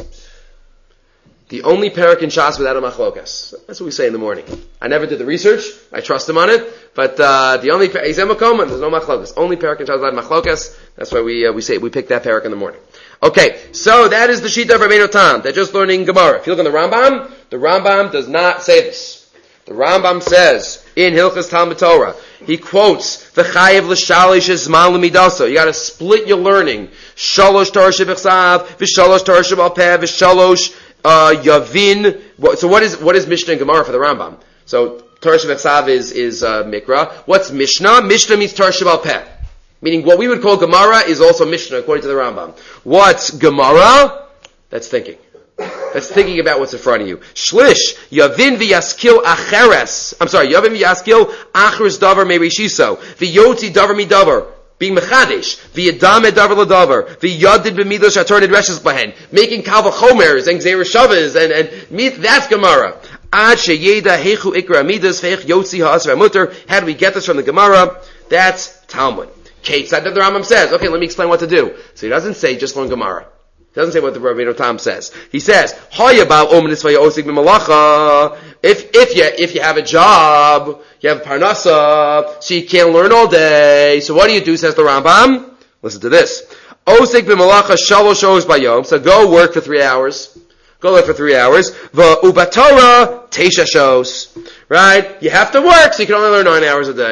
The only parak in Shas without a machlokas. That's what we say in the morning. I never did the research. I trust him on it. But, uh, the only, there's no machlokas. Only parak in Shas without machlokas. That's why we, uh, we say, we pick that parak in the morning. Okay. So that is the Shita of Rabbeinu Tam. They're just learning Gemara. If you look in the Rambam, the Rambam does not say this. The Rambam says, in Hilchas Talmud Torah, he quotes, the Chayev l'shalish zman l'midaso. You gotta split your learning. Shalosh Torah shebechsav, v'shalosh Torah shebal peh, v'shalosh Uh, Yavin, so what is, what is Mishnah and Gemara for the Rambam? So, Torah Shabbat is, is, uh, Mikra. What's Mishnah? Mishnah means Torah Shabbat Peh. Meaning what we would call Gemara is also Mishnah according to the Rambam. What's Gemara? That's thinking. That's thinking about what's in front of you. Shlish, Yavin v'yaskil acheres. I'm sorry, Yavin v'yaskil acheres davar merishiso. V'yotzi davar mi davar. Being mechadish, v'yadam edavar l'davar, v'yadid b'midos shator nidreshes bahen, making kalvachomers and gzeir shavas and and meat. That's Gemara. Ad sheyeda hechu ikra midas veich yotzi ha'asra mutter. How do we get this from the Gemara? That's Talmud. Kate said that the Rambam says. Okay, let me explain what to do. So he doesn't say just learn Gemara. He doesn't say what the Rabbeinu Tam says. He says, Hayabal omenis v'yosik b'malacha. If if you if you have a job, you have parnasa, so you can't learn all day. So what do you do? Says the Rambam. Listen to this. Osik b'malacha shalosh oz bayom. So go work for three hours. Go work for three hours. V'ubatora teisha shos. Right? You have to work, so you can only learn nine hours a day.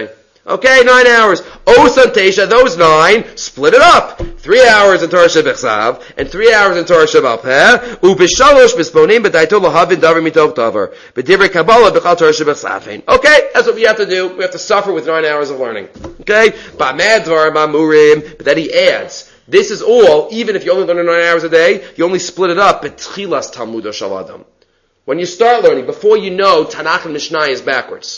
Okay, nine hours. Osan Tesha, those nine, split it up. Three hours in Torah Shebechsav, and three hours in Torah Shebal Peh, ubishalosh bisponim b'daito lahavin davar mitov davar, b'divrei Kabbalah b'chal Torah Shebechsavin. Okay, that's what we have to do. We have to suffer with nine hours of learning. Okay? Ba'madvar ma'murim, but then he adds, this is all, even if you only learn nine hours a day, you only split it up, b'tchilas talmudo shaladam. When you start learning, before you know, Tanakh and Mishnah is backwards.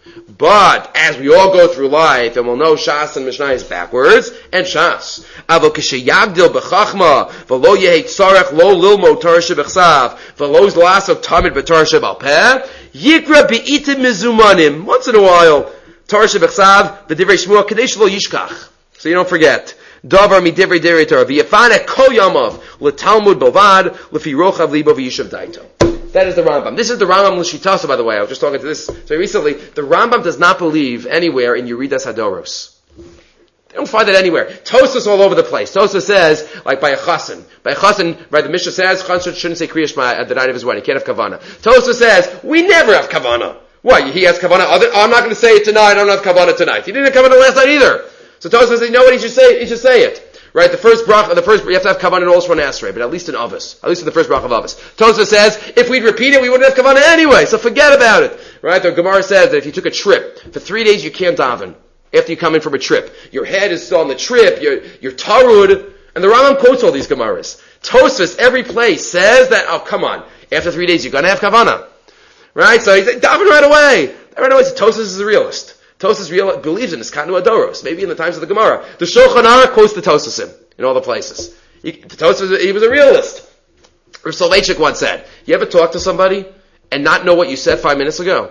But as we all go through life, and we'll know Shas and Mishnah is backwards, and Shas. Avo k'sheyagdil b'chachma, v'lo yehi tzarech lo lilmo Torah shebechsav, v'lo zlasov tamid b'Torah shebal peh, yikra be'itim mizumanim. Once in a while, Torah shebechsav, v'divrei shmua, kadesh lo yishkach. So you don't forget. Davar mi divrei divrei Torah, v'yafane kol yamav, l'talmud bovad, l'fi rochav libo v'yishav daito. That is the Rambam. This is the Rambam L'Shitasa, by the way. I was just talking to this very recently. The Rambam does not believe anywhere in Yeridas Hadoros. They don't find it anywhere. Tosfos all over the place. Tosfos says, like by a chassan. By a chassan, right, the Mishnah says, chassan shouldn't say Kriya Shema at the night of his wedding. He can't have kavana. Tosfos says, we never have kavana. What? He has kavana. Other, I'm not going to say it tonight. I don't have kavana tonight. He didn't have kavana last night either. So Tosfos says, you know what? He should say it. He should say it. Right, the first bracha, the first, you have to have kavanah also for an asrei, but at least in Avos. At least in the first bracha of Avos. Tosfos says, if we'd repeat it, we wouldn't have kavanah anyway, so forget about it. Right, the Gemara says that if you took a trip, for three days you can't daven, after you come in from a trip. Your head is still on the trip, you're, you're tarud, and the Rambam quotes all these Gemaras. Tosfos, every place, says that, oh, come on, after three days you're gonna have kavanah. Right, so he's like, daven right away. Right away, so Tosfos is a realist. Tosfos real, believes in this Kanu Adoros, maybe in the times of the Gemara. The Shulchan Aruch quotes the Tosfosim in all the places. He, the Tosfos, he was a realist. Rav Soloveitchik once said, you ever talk to somebody and not know what you said five minutes ago?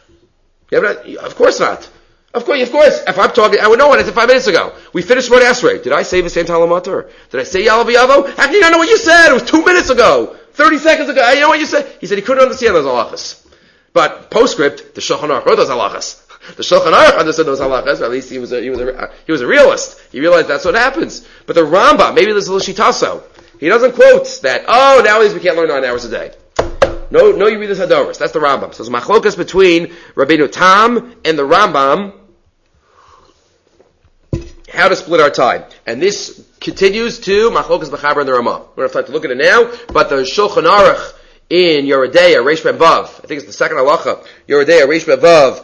You ever not? Of course not. Of course, of course. If I'm talking, I would know what I said five minutes ago. We finished Shmona Esrei. Did I say V'sein Talamator? Did I say Yalav Yavo? How can you not know what you said? It was two minutes ago. Thirty seconds ago. You know what you said? He said he couldn't understand those halachas. But postscript, the Shulchan Aruch wrote those halachas. The Shulchan Aruch understood those halachas, or at least he was a, he was a, he was a realist. He realized that's what happens. But the Rambam, maybe this is L'Shitaso, he doesn't quote that, oh, nowadays we can't learn nine hours a day. No, no, you read this Hadoros. That's the Rambam. So there's machlokas between Rabbeinu Tam and the Rambam, how to split our time. And this continues to machlokas b'chaber and the Ramah. We don't have time to look at it now, but the Shulchan Aruch in Yoredeya, Reish Ben Vav, I think it's the second halacha, Yoredeya, Reish Ben Vav,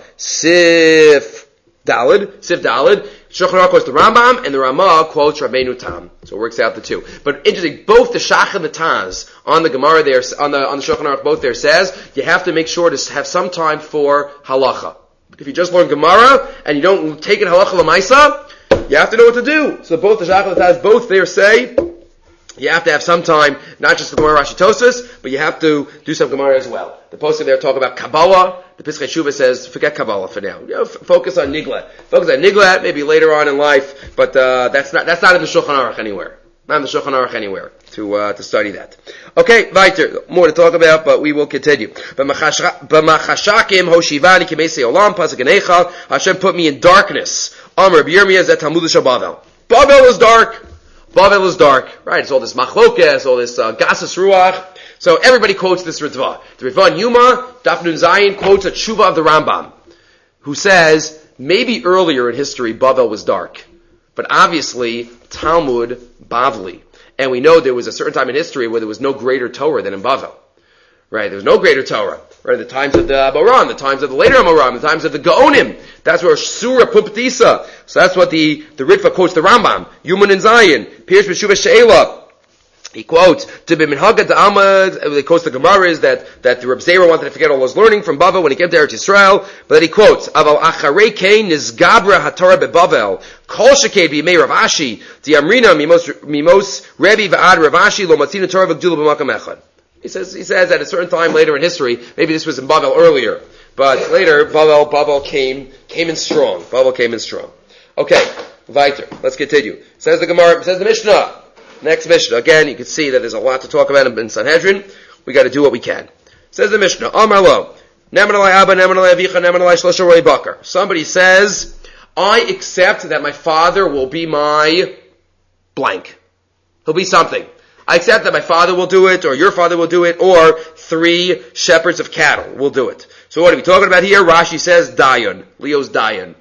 Sif Dalid, Sif Dalid, Shulchan Aruch quotes the Rambam, and the Ramah quotes Rabbeinu Tam. So it works out the two. But interesting, both the Shach and the Taz, on the Gemara there, on the, on the Shulchan Aruch, both there says, you have to make sure to have some time for halacha. If you just learn Gemara, and you don't take it halacha l'maisa, you have to know what to do. So both the Shach and the Taz, both there say, you have to have some time, not just the Gemara Rashi Tosfos, but you have to do some Gemara as well. The posting there talk about Kabbalah. The Pischei Shuvah says, forget Kabbalah for now. You know, f- focus on Nigla. Focus on Nigla, maybe later on in life, but uh, that's not that's not in the Shulchan Aruch anywhere. Not in the Shulchan Aruch anywhere to uh, to study that. Okay, weiter. More to talk about, but we will continue. B'machashakim hoshivani kimesei olam pasuk in Eichal. Hashem put me in darkness. Amar Rabbi Yirmiyah zet Talmud Bavel. Bavel is dark. Bavel is dark, right? It's all this machlokes, all this uh, gasas ruach. So everybody quotes this Ritva. The Ritva in Yuma, Daf Nun Zayin, quotes a tshuva of the Rambam, who says maybe earlier in history Bavel was dark, but obviously Talmud Bavli, and we know there was a certain time in history where there was no greater Torah than in Bavel. Right, there was no greater Torah. Right, the times of the Amoram, the times of the later Amoram, the times of the Gaonim. That's where Surah Pumptisa. So that's what the, the Ritva quotes the Rambam. Yuman and Zion. Pirush B'Shuvah She'ela. He quotes, to be minhaga to Ahmad, he quotes the Gemara is that, that the Reb Zera wanted to forget all his learning from Bavel when he came to Eretz Yisrael, but then he quotes, Aval acharei kein nizgabra haTorah beBavel, kol shekei b'yimei Rav Ashi, di'amrina mimos, mimos Rebbe v'ad Rav Ashi lo matzina Torah v'gdula b'makam echad. He says, he says at a certain time later in history, maybe this was in Bavel earlier, but later, Bavel, Bavel came, came in strong. Bavel came in strong. Okay, weiter. Let's continue. Says the Gemara, says the Mishnah. Next Mishnah. Again, you can see that there's a lot to talk about in Sanhedrin. We gotta do what we can. Says the Mishnah, Amar lo, Nemanalai Abba, Nemanalai Avicha, Nemanalai Shlosha Roi Bakar. Somebody says, I accept that my father will be my blank. He'll be something. I accept that my father will do it, or your father will do it, or three shepherds of cattle will do it. So what are we talking about here? Rashi says Dayan. Leo's Dayan.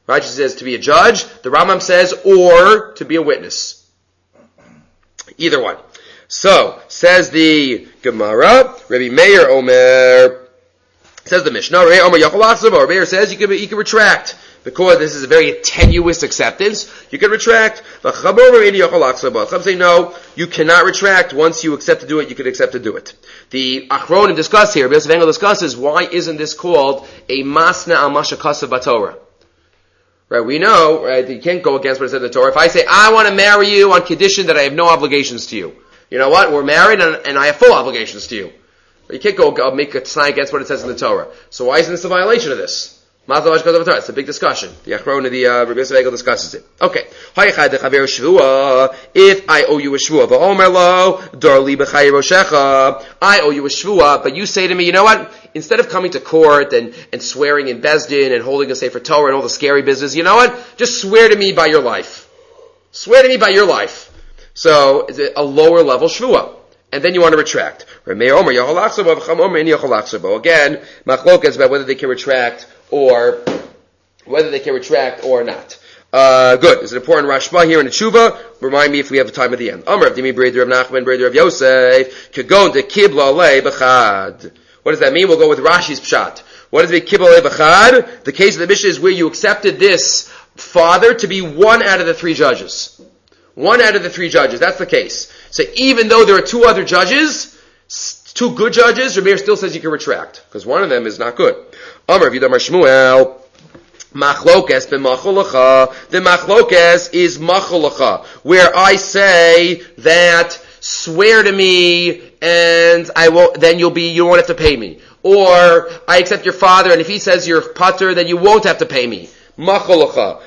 Rashi says to be a judge. The Rambam says, or to be a witness. Either one. So, says the Gemara, Rabbi Meir Omer, says the Mishnah, Rabbi Omer Yachol Achzor Bo. Rabbi Meir says you can, you can retract. Because this is a very tenuous acceptance, you can retract. Chacham say no, you cannot retract. Once you accept to do it, you can accept to do it. The Achronim discuss here, Rabbi Yosef Engel discusses, why isn't this called a masna al mashakasav b'Torah? Right, we know, right, you can't go against what it said in the Torah. If I say, I want to marry you on condition that I have no obligations to you. You know what? We're married and, and I have full obligations to you. You can't go, go make a sign against what it says in the Torah. So why isn't this a violation of this? It's a big discussion. The Achron of the uh, Rabbi Yosef Engel discusses it. Okay. If I owe you a shvua, I owe you a shvua, but you say to me, you know what? Instead of coming to court and, and swearing in Bezdin and holding a Sefer Torah and all the scary business, you know what? Just swear to me by your life. Swear to me by your life. So, it's a lower level shvua. And then you want to retract. Again, machlokas about whether they can retract or whether they can retract or not. Uh, good. There's an important Rashba here in the Tshuva. Remind me if we have the time at the end. Amr of Dimi Breder of Nachman, Breder of Yosef, Kagon de Kibla Le B'chad. What does that mean? We'll go with Rashi's Pshat. What does it mean, Kibla Le B'chad? The case of the Mishnah is where you accepted this father to be one out of the three judges. One out of the three judges. That's the case. So even though there are two other judges, two good judges, Rameir still says you can retract, because one of them is not good. Amr V'yidamar Shmuel, Machlokes b'macholacha. The machlokes is macholacha, where I say that swear to me and I will, then you'll be, you won't have to pay me. Or I accept your father, and if he says you're patur, then you won't have to pay me. Macholacha.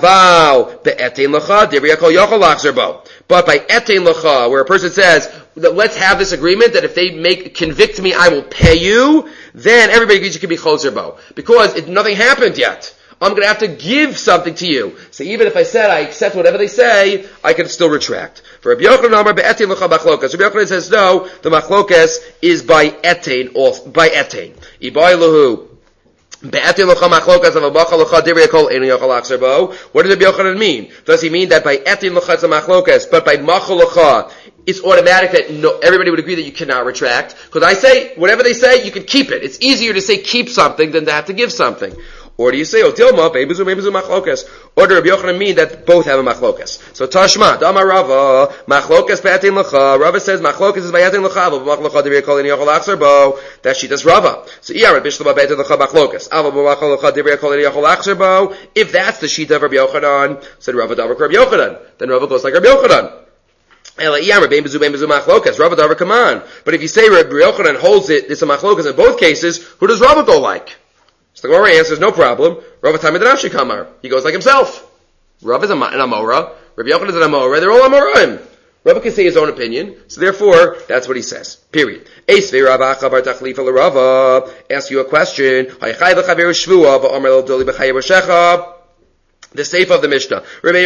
Aval be'etein lacha, divriyakol yochol lachzer bo. But by etein lacha, where a person says, let's have this agreement that if they make, convict me, I will pay you, then everybody agrees you can be choser bo. Because it, nothing happened yet. I'm going to have to give something to you. So even if I said I accept whatever they say, I can still retract. For Rabbi Yochanan Amar be'etein l'cha machlokas. Rabbi Yochanan says no, the machlokas is by etein, also, by etein. Ibai lahu. Be'etein l'cha machlokas of a machal l'cha divrei kol enu yochal achzer bo. What does Rabbi Yochanan mean? Does he mean that by etein l'cha it's a machlokas, but by machal l'cha it's automatic that no, everybody would agree that you cannot retract? Because I say, whatever they say, you can keep it. It's easier to say keep something than to have to give something. Or do you say, oh, Dilma, bebezu, bebezu, machlokas? Or do Rabbi Yochanan mean that both have a machlokas? So, Tashma, Dama Rava, machlokas be'atin l'cha. Rava says, machlokas is be'atin l'cha, but machlocha divrei kol enu yochal achzer bo. That she does Rava. So, Iyar, Rabbi Shlema be'atin l'cha machlokas. Ava b'machlocha divrei kol enu yochal achzer bo. If that's the sheet of Rabbi Yochanan, said Rava Davar Rabbi Yochanan. Then Rava goes like Rabbi Yochanan. Ela Iyar, bebezu, bebezu, machlokas. Rava Davar, come on. But if you say Rabbi Yochanan holds it, it's a machlokas in both cases, who does Rava go like? So the Gemara answers, no problem. Rav Tamid Rashi Kamar. He goes like himself. Rav is an Amora. Rabbi Yochanan is an Amora. They're all Amoraim. Rav can say his own opinion. So therefore, that's what he says. Period. Ask you a question. The Seif of the Mishnah.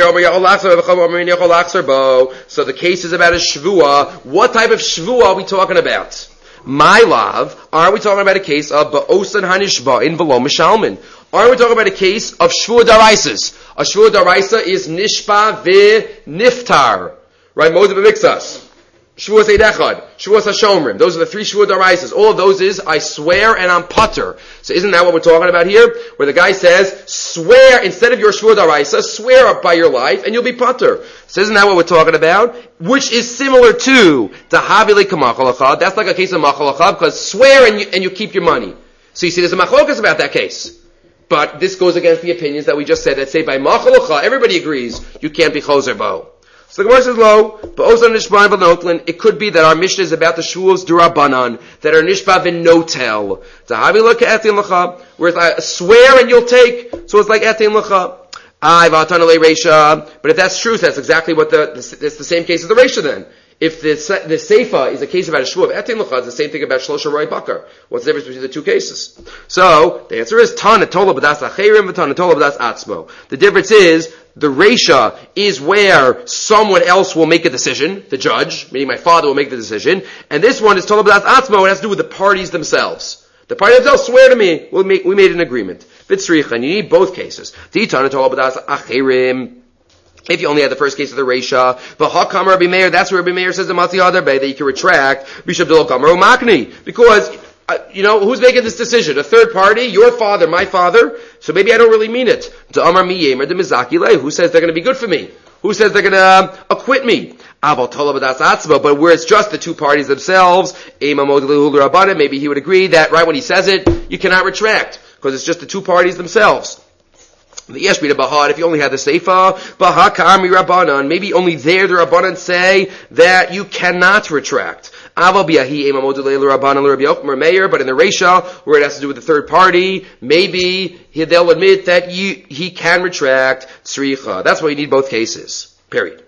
So the case is about a Shvua. What type of Shvua are we talking about? My love, are we talking about a case of Ba'osan Hanishba'in V'lo Mishalmin? Are we talking about a case of Shvua Daraisas? A Shvua Daraisa is Nishpa V'Niftar. Right? Moed B'Mixas. Shvua Seidechad. Shvua Sashomrim. Those are the three Shvua Daraisas. All of those is, I swear and I'm putter. So isn't that what we're talking about here? Where the guy says, swear, instead of your Shvua Daraisa, swear up by your life and you'll be putter. So isn't that what we're talking about? Which is similar to the Havile Kamachalacha. That's like a case of Machalacha, because swear and you, and you keep your money. So you see, there's a Machlokas about that case. But this goes against the opinions that we just said, that say by Machalacha, everybody agrees, you can't be Choser Bo. So the Gemara says, lo, Ba'osan Nishba V'Notlin, it could be that our Mishnah is about the Shuls Durabanan, that are Nishba V'Notel. To Havile Ka'etin L'cha, whereas I swear and you'll take, so it's like Etin L'cha. But if that's true, that's exactly what the, it's the same case as the Reisha then. If the, the Seifa is a case about a Shvu of Etin L'cha, it's the same thing about Shlosha Roy Bakar. What's the difference between the two cases? So, the answer is, Tan Etola B'das Acherim, V'Tan Etola B'das Atzmo. The difference is, the Reisha is where someone else will make a decision, the judge, meaning my father will make the decision, and this one is Tola B'das Atzmo, it has to do with the parties themselves. The parties themselves swear to me, we'll make, we made an agreement. Vitzricha, and you need both cases. If you only had the first case of the Reisha, but Hakam Rabbi Meir, that's where Rabbi Meir says the Matzi Adar Bay that you can retract Bishab Dil Kamar Makni. Because, uh, you know, who's making this decision? A third party? Your father, my father? So maybe I don't really mean it. To Amar Mi Yemer de Mizaki Lei. Who says they're going to be good for me? Who says they're going to um, acquit me? But where it's just the two parties themselves, maybe he would agree that right when he says it, you cannot retract, because it's just the two parties themselves. The Yeshbita Bahad, if you only had the Seifa, Bahakami Rabbanan, maybe only there the Rabbanan say that you cannot retract. But in the Reisha, where it has to do with the third party, maybe they'll admit that you, he can retract Tzricha. That's why you need both cases. Period.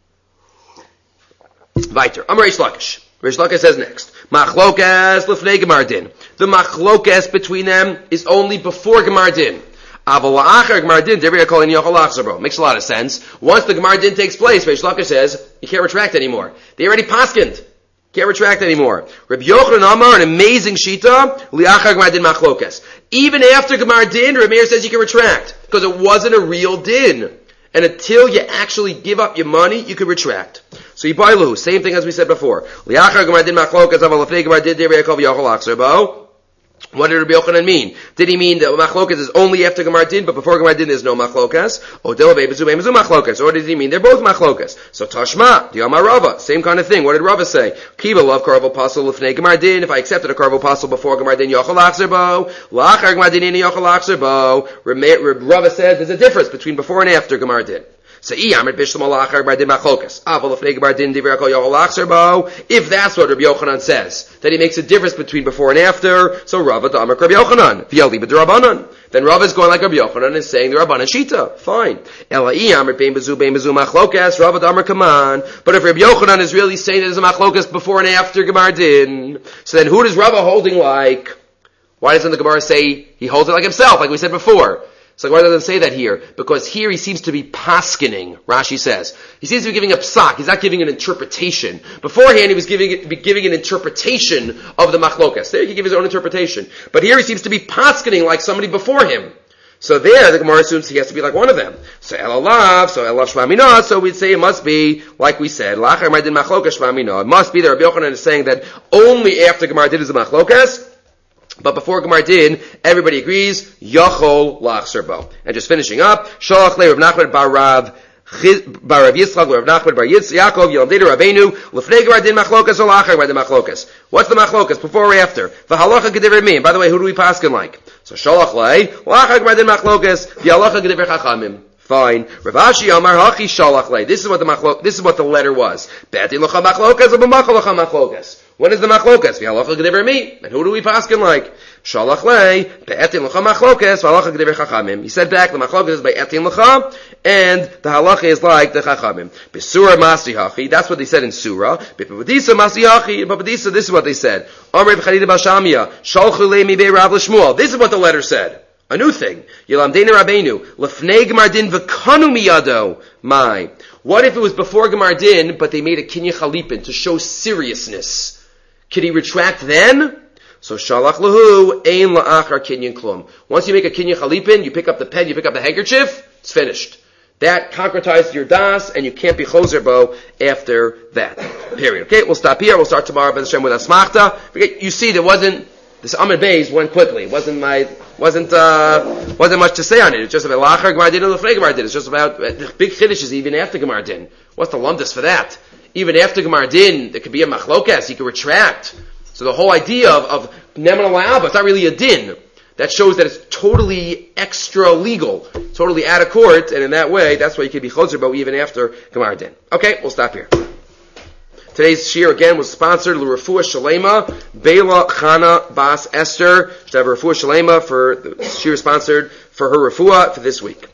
Weiter. Amar Reish Lakish. Reish Lakish says next, Machlokas lefnei Gemar Din. The machlokas between them is only before Gemar Din. Aval la'achar Gemar Din, Devi Yakol and Yochel Achzor. Makes a lot of sense. Once the Gemar Din takes place, Reish Lakish says, you can't retract anymore. They already paskined. Can't retract anymore. Rabbi Yochanan Amar, an amazing shita, li'achar Gemar Din machlokas. Even after Gemar Din, Rabbi Meir says you can retract, because it wasn't a real din. And until you actually give up your money, you can retract. So Yibailu, same thing as we said before. Liachar Gemar Din machlokas aval lefnei Gemar Din Devi Yakol v'Yochel Achzor bo. What did Rabbi Yochanan mean? Did he mean that machlokas is only after Gemar Din, but before Gemar Din there's no machlokas? Or did he mean they're both machlokas? So Tashma, the Amar Rava, same kind of thing. What did Rava say? Kiva love Karvo Pasul lefnei Gemar Din. If I accepted a Karvo Pasul before Gemar Din, Yochel Achzor bo. Lachar Gemar Din Yochel Achzor bo. Rava said there's a difference between before and after Gemar Din. So if that's what Rabbi Yochanan says, that he makes a difference between before and after, so Rava Damar Rabbi Yochanan, then Rava is going like Rabbi Yochanan and saying the Rabbanan Shita. Fine. But if Rabbi Yochanan is really saying there's a machlokas before and after Gemar Din, so then who does Rava holding like? Why doesn't the Gemara say he holds it like himself, like we said before? So why doesn't it say that here? Because here he seems to be paskening, Rashi says. He seems to be giving a psak. He's not giving an interpretation. Beforehand he was giving giving an interpretation of the machlokas. There he can give his own interpretation. But here he seems to be paskening like somebody before him. So there the Gemara assumes he has to be like one of them. So elalav, so elav shmamina, so we'd say it must be, like we said, lachar ma'din machlokas shmamina. It must be that Rabbi Yochanan is saying that only after Gemara Din is the machlokas, but before Gemar Din, everybody agrees, Yachol Lachzor bo. And just finishing up, Shalach le Rav Nachman bar Rav bar Rav Yitzchak Rav Nachman bar Yaakov Yomdei Rabbeinu lefnei Gemar Din machlokas or lachar Gemar Din machlokas. What's the machlokas? Before or after? V'halacha gedivrei mi. By the way, who do we paskin like? So Shalach le lachar Gemar Din machlokas v'halacha gedivrei chachamim. Fine. Rav Ashi Amar Hachi Shalach le. This is what the machlok. This is what the letter was. Be'ati locha machlokas or b'machal locha machlokas. When is the machlokas? V'halacha g'dever mi. And who do we paskin like? Shalach lei, be'etin l'cha machlokas, v'halacha g'dever chachamim. He said back, the machlokas is by etin l'cha, and the halacha is like the chachamim. B'surah masi hachi, that's what they said in surah. B'papadisa masi hachi, in papadisa, this is what they said. Amr b'charida b'shamia, shalchu lei mi be'rav l'shmuel. This is what the letter said. A new thing. Yilamdeinu Rabbeinu, lefnei Gemar Din v'kanu miyado, my. What if it was before Gemar Din, but they made a kinyan chalipin to show seriousness? Could he retract then? So shalach lahu ein la'achar kinyan klum. Once you make a kinyan chalipin, you pick up the pen, you pick up the handkerchief, it's finished. That concretized your das, and you can't be choser bo after that. Period. Okay, we'll stop here. We'll start tomorrow with Hashem with asmachta. You see, there wasn't this Amud Beis went quickly. It wasn't my wasn't uh, wasn't much to say on it. It's just about la'achar Gemar Din and lefnei Gemar Din. It's just about the big chiddush is even after Gemar Din. What's the lumdus for that? Even after Gemar Din, there could be a machlokas, he could retract. So the whole idea of, of neman ala'aba, it's not really a din. That shows that it's totally extra legal, totally out of court, and in that way, that's why you can be choser, but even after Gemar Din. Okay, we'll stop here. Today's shir again was sponsored L'Refuah Shalema, Bela Chana Bas Esther. Should have a Refuah Shalema for the shir sponsored for her refuah for this week.